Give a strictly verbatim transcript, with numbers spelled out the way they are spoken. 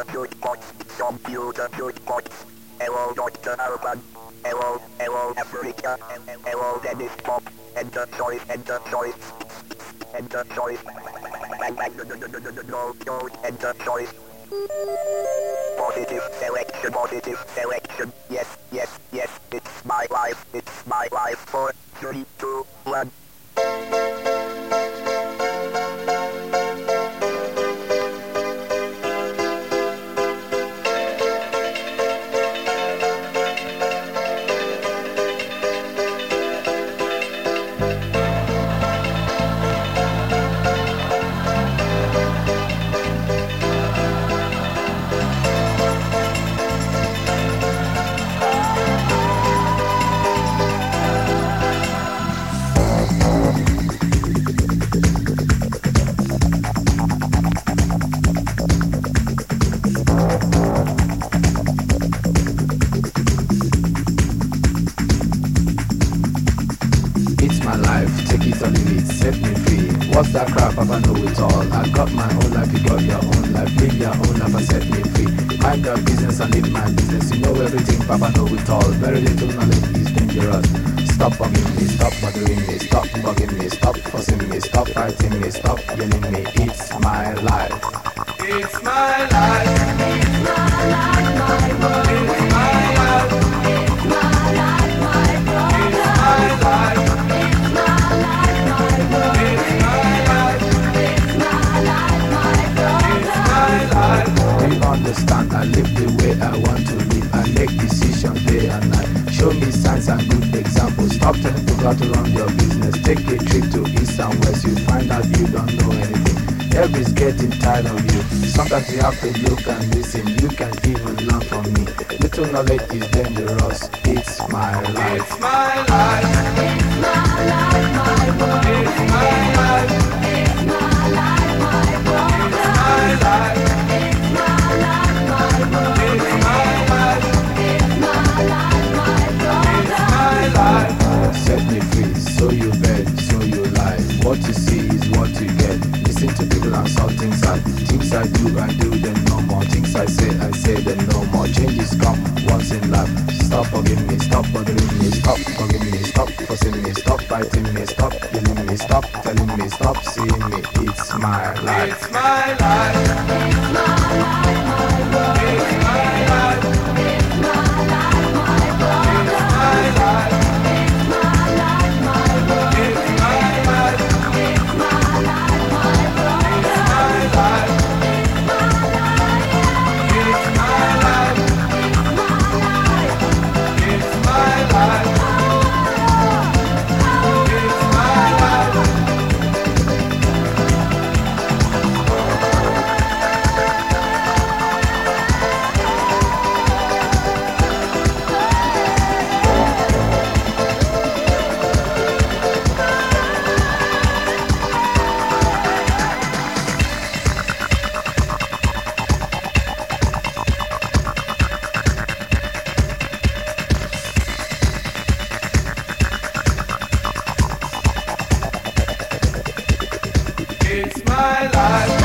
Computer Jukebox, Computer Jukebox. Hello Doctor Alban. Hello, hello Africa. Hello Dennis Pop. Enter choice, enter choice. Enter choice. Bang bang no no no no no no no enter choice. Positive selection, positive selection. Yes, yes, yes. It's my life, it's my life. Four, three, two, one. What's that crap? Papa know it all. I got my own life, you got your own life. Live your own life and set me free. Mind your business and live my business. You know everything, Papa know it all. Very little knowledge is dangerous. Stop bugging me, stop bothering me, stop bugging me, stop fussing me, stop fighting me, stop yelling me. It's my life. It's my life. It's my life, my world. It's my life. It's my life, my world. It's my life. It's my life, my world. It's my life. It's my life, my world. It's my life. Do you understand? I live the way I want to live. I make decisions day and night. Show me signs and good examples. Stop telling people how to run your business. Take a trip to east and west. You find out you don't know anything. Everybody's getting tired of you. Sometimes you have to look and listen. You can even learn from me. Little knowledge is dangerous. It's my life. It's my life. It's my life, my world. It's my life. It's my life, my world. It's my life. It's my life, my world. It's my life. It's my life, my world. It's my life. Set me free, so you bet, so you lie. What you see is what you get. Listen to people and saw things I Things I do, I do them no more. Things I say, I say them no more. Changes come once in life. Stop forgiving me, stop bothering me, stop forgiving me, stop fussing me, stop fighting me, stop yelling me, stop telling me, stop seeing me. It's my life. It's my life. It's my life, my world. It's my life. It's my life, my world. It's my life. It's my life, my world. It's my life. It's my life, my world. It's my life. It's my life. It's my life. It's my life. It's my life. It's my life.